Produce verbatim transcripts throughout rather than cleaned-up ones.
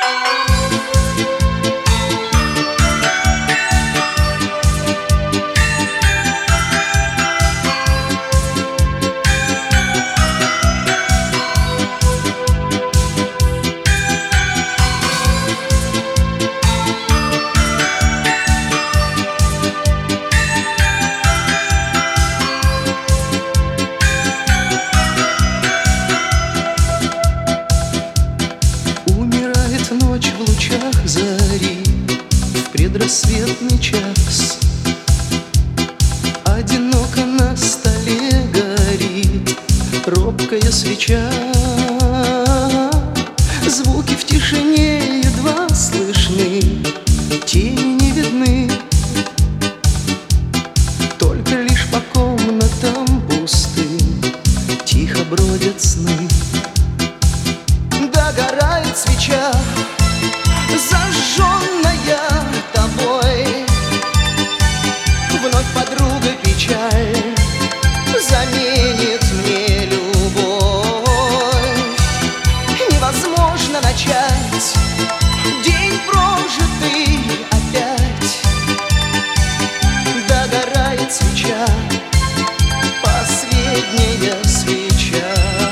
Ночь в лучах зари, в предрассветный час. Одиноко на столе горит робкая свеча. Звуки в тишине едва слышны, тени не видны. Только лишь по комнатам пустым тихо бродят сны. Догорает свеча, зажженная тобой. Вновь подруга печаль заменит мне любовь. Невозможно начать день прожитый опять. Догорает свеча, последняя свеча.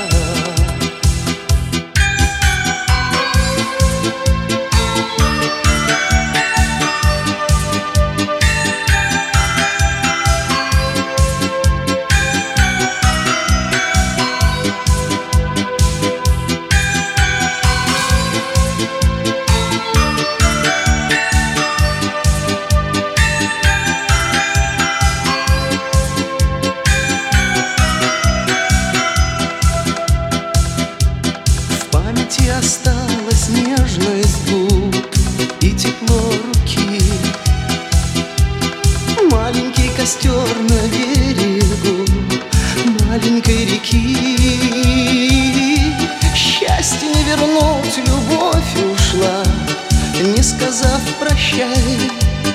Осталась нежность губ и тепло руки. Маленький костер на берегу маленькой реки. Счастье не вернуть, любовь ушла, не сказав прощай.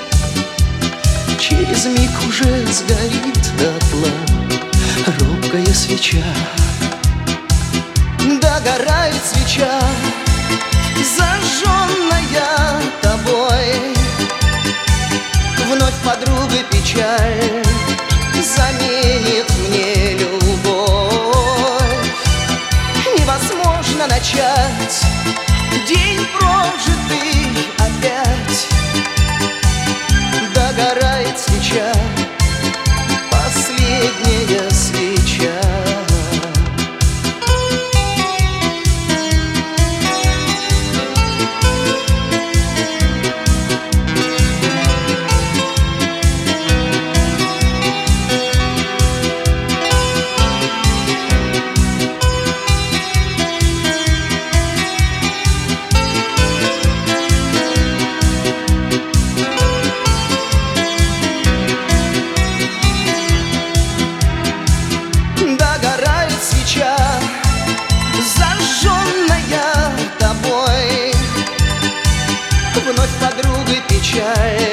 Через миг уже сгорит дотла робкая свеча. Догорает свеча, зажженная тобой. Вновь подруга печаль заменит мне любовь. Невозможно начать день прожитый опять. Догорает свеча, последняя свеча. Зажженная тобой, вновь подруга печаль